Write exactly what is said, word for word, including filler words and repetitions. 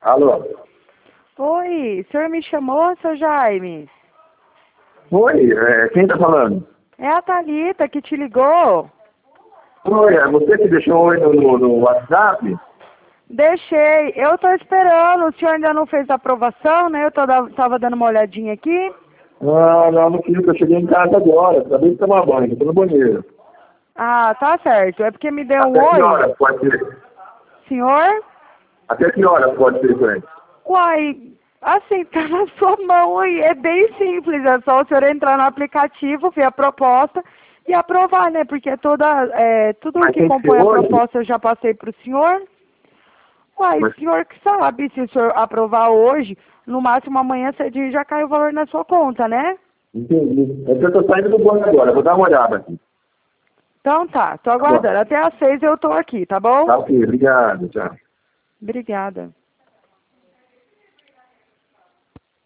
Alô? Oi, o senhor me chamou, seu Jaime? Oi, é, quem tá falando? É a Thalita que te ligou. Oi, é você que deixou oi no, no, no WhatsApp? Deixei, eu tô esperando, o senhor ainda não fez a aprovação, né? Eu tô, da- tava dando uma olhadinha aqui. Ah, não, não fiz, eu cheguei em casa agora, acabei de tomar banho, tô no banheiro. Ah, tá certo, é porque me deu um Até que oi. horas pode ser? Senhor? Até que horas pode ser, Frank? Uai, assim, tá na sua mão aí, é bem simples, é só o senhor entrar no aplicativo, ver a proposta e aprovar, né? Porque toda, é, tudo Mas que tem que ser compõe a hoje? proposta eu já passei pro senhor. Uai, o Mas, senhor que sabe, se o senhor aprovar hoje, no máximo amanhã cedinho já cai o valor na sua conta, né? entendi. É que eu tô saindo do banho agora, vou dar uma olhada aqui. Então tá, tô Tá bom. aguardando. Até às seis eu tô aqui, tá bom? Tá ok, obrigado, tchau. Obrigada.